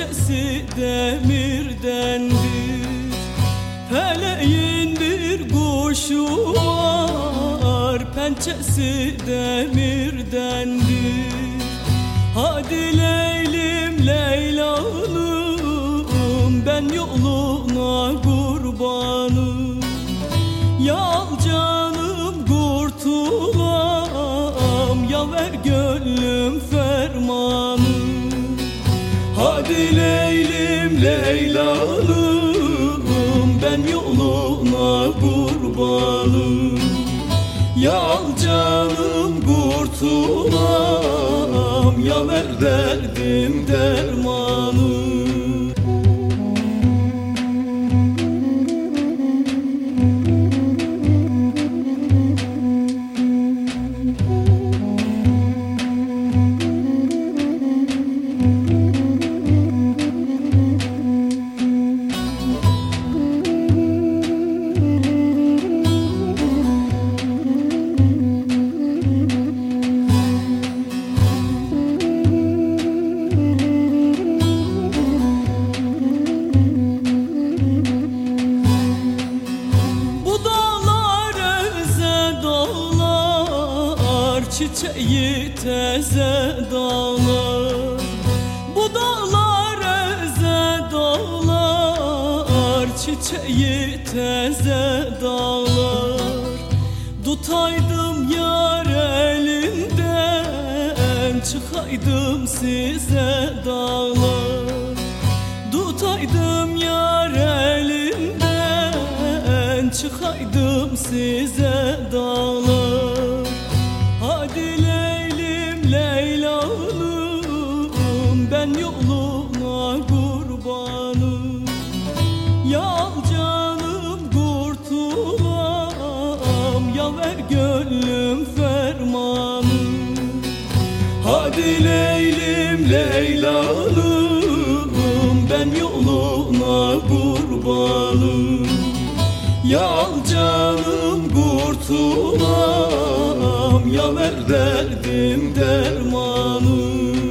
pençesi demirdendir. Feleğin bir kuşu var, pençesi demirdendir. Hadi Leylim Leylalım, ben yoluna kurbanım. Yal canım kurtulam, ya ver gönlüm fermanı. Hadi Leylim Leylalım, ben yoluna kurbanım. Yal canım kurtulam, ya ver derdim dermanı. Çiçeği teze dağlar, bu dağlar eze dağlar. Çiçeği teze dağlar. Tutaydım yar elinden, çıkaydım size dağlar. Tutaydım yar elinden, çıkaydım size dağlar. Hadi Leylim Leylalım, ben yoluna kurbanım. Yal canım kurtulam, ya ver gönlüm fermanı. Hadi Leylim Leylalım, ben yoluna kurbanım. Yal canım kurtulam, ya ver derdim dermanı.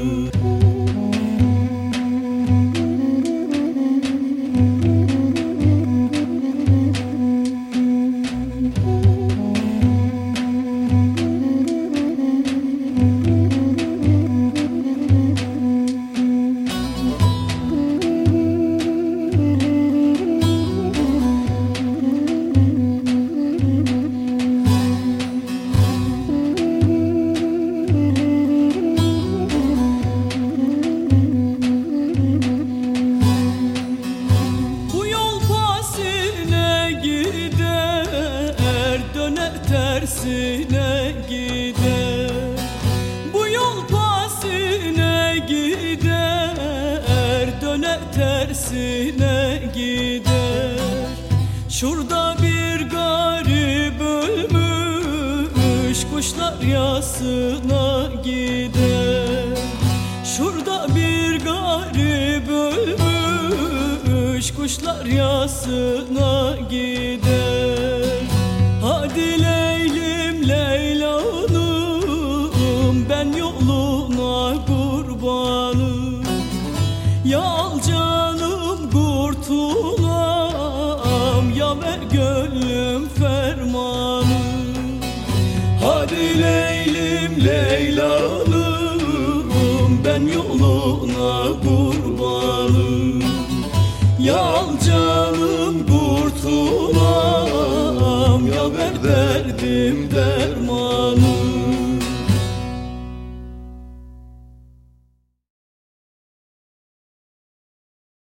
Tersine gider, bu yol pasine gider, döner tersine gider. Şurada bir garip ölmüş, kuşlar yasına gider. Şurada bir garip ölmüş, kuşlar yasına gider. Hadi Leylim Leylalım, ben yoluna kurbanım. Yal canım kurtulam, ya ver gönlüm fermanı. Hadi Leylim Leylalım, ben yoluna kurbanım. Yal canım kurtulam, ya ver derdim dermanı.